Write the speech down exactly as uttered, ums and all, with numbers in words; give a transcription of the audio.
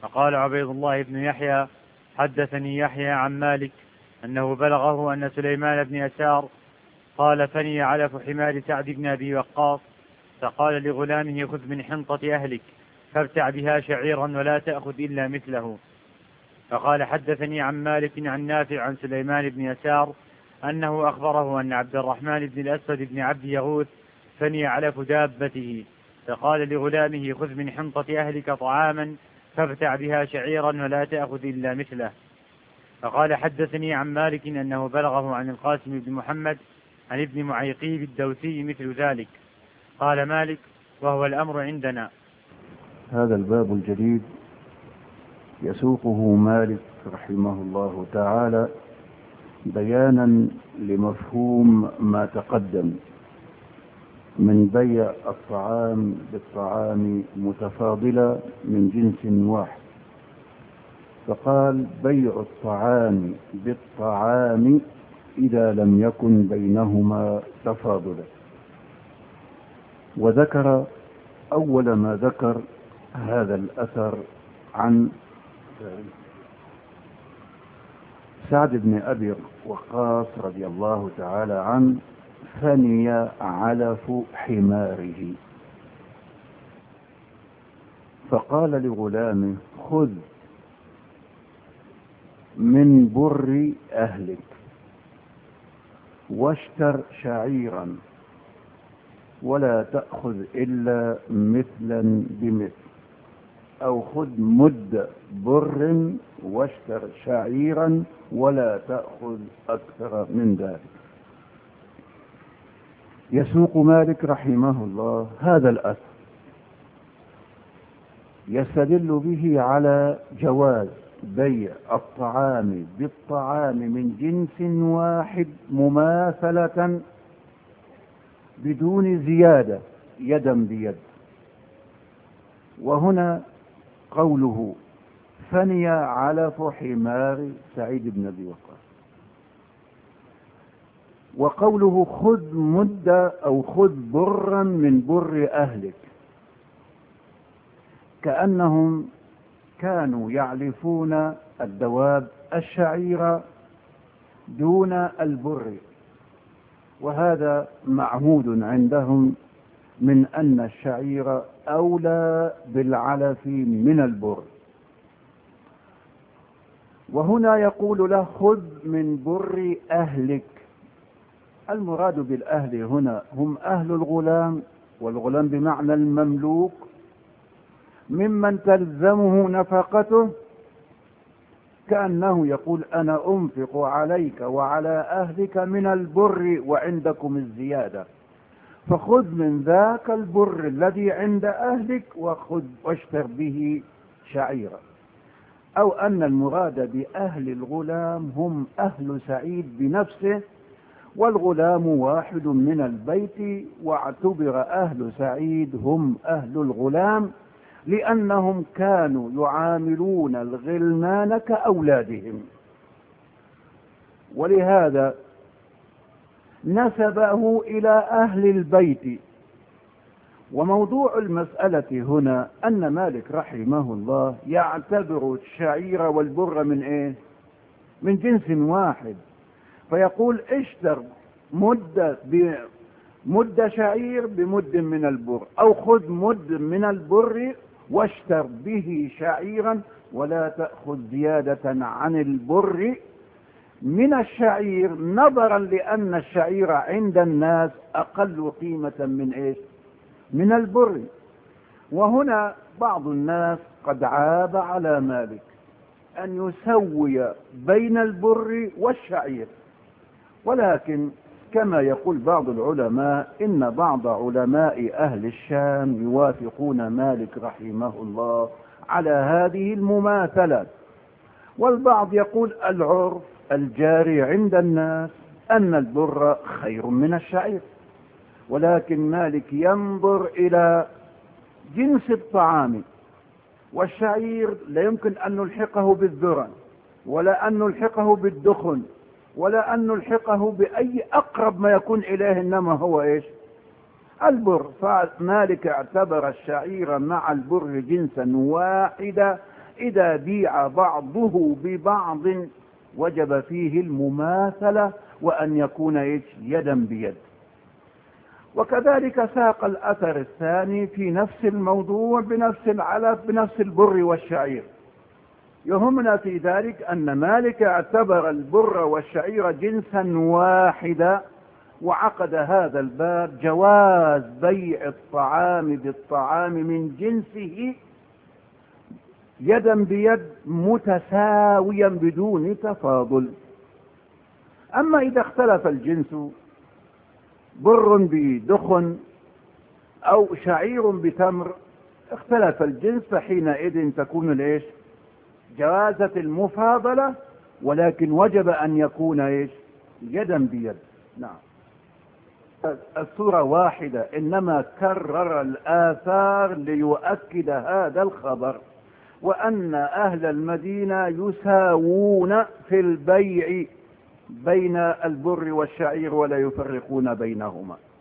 فقال عبيد الله بن يحيى حدثني يحيى عن مالك أنه بلغه أن سليمان بن يسار قال فني علف حمار سعد بن أبي وقاص فقال لغلامه خذ من حنطة أهلك فابتع بها شعيرا ولا تأخذ إلا مثله. فقال حدثني عن مالك عن نافع عن سليمان بن يسار أنه أخبره أن عبد الرحمن بن الأسود بن عبد يغوث فني علف دابته فقال لغلامه خذ من حنطة أهلك طعاما فابتع بها شعيرا ولا تأخذ إلا مثله. فقال حدثني عن مالك أنه بلغه عن القاسم بن محمد عن ابن معيقيب الدوسي مثل ذلك. قال مالك وهو الأمر عندنا. هذا الباب الجديد يسوقه مالك رحمه الله تعالى بيانا لمفهوم ما تقدم من بيع الطعام بالطعام متفاضلا من جنس واحد. فقال بيع الطعام بالطعام إذا لم يكن بينهما تفاضلا. وذكر أول ما ذكر هذا الأثر عن سعد بن أبي وقاص رضي الله تعالى عنه فني علف حماره فقال لغلامه خذ من بر أهلك واشتر شعيرا ولا تأخذ إلا مثلا بمثل، أو خذ مد بر واشتر شعيرا ولا تأخذ أكثر من ذلك. يسوق مالك رحمه الله هذا الأثر يستدل به على جواز بيع الطعام بالطعام من جنس واحد مماثلة بدون زيادة يدا بيد. وهنا قوله فني علف حمار سعيد بن أبي وقاص، وقوله خذ مدة أو خذ برا من بر أهلك، كأنهم كانوا يعلفون الدواب الشعير دون البر، وهذا معهود عندهم من أن الشعير أولى بالعلف من البر. وهنا يقول له خذ من بر أهلك. المراد بالأهل هنا هم أهل الغلام، والغلام بمعنى المملوك ممن تلزمه نفقته، كأنه يقول أنا أنفق عليك وعلى أهلك من البر وعندكم الزيادة، فخذ من ذاك البر الذي عند أهلك وخذ واشتر به شعيرا. أو أن المراد بأهل الغلام هم أهل سعيد بنفسه، والغلام واحد من البيت، واعتبر أهل سعيد هم أهل الغلام لأنهم كانوا يعاملون الغلمان كأولادهم، ولهذا نسبه إلى أهل البيت. وموضوع المسألة هنا أن مالك رحمه الله يعتبر الشعير والبر من إيه؟ من جنس واحد، فيقول اشتر مد بمد شعير بمد من البر، أو خذ مد من البر واشتر به شعيرا ولا تأخذ زيادة عن البر من الشعير، نظرا لأن الشعير عند الناس أقل قيمة من إيش؟ من البر. وهنا بعض الناس قد عاب على مالك أن يسوي بين البر والشعير، ولكن كما يقول بعض العلماء إن بعض علماء أهل الشام يوافقون مالك رحمه الله على هذه المماثلة، والبعض يقول العرف الجاري عند الناس أن البر خير من الشعير، ولكن مالك ينظر إلى جنس الطعام، والشعير لا يمكن أن نلحقه بالذرة ولا أن نلحقه بالدخن ولا أن نلحقه بأي أقرب ما يكون إليه، إنما هو إيش؟ البر. فمالك اعتبر الشعير مع البر جنسا واحدا إذا بيع بعضه ببعض وجب فيه المماثلة وأن يكون إيش يدا بيد. وكذلك ساق الأثر الثاني في نفس الموضوع بنفس العلف بنفس البر والشعير. يهمنا في ذلك أن مالك اعتبر البر والشعير جنسا واحدا، وعقد هذا الباب جواز بيع الطعام بالطعام من جنسه يدا بيد متساويا بدون تفاضل. أما إذا اختلف الجنس بر بدخن أو شعير بتمر، اختلف الجنس، فحينئذ تكون الايش جوازة المفاضلة، ولكن وجب أن يكون ايش يدا بيد. نعم. الصورة واحدة، إنما كرر الآثار ليؤكد هذا الخبر، وأن أهل المدينة يساوون في البيع بين البر والشعير ولا يفرقون بينهما.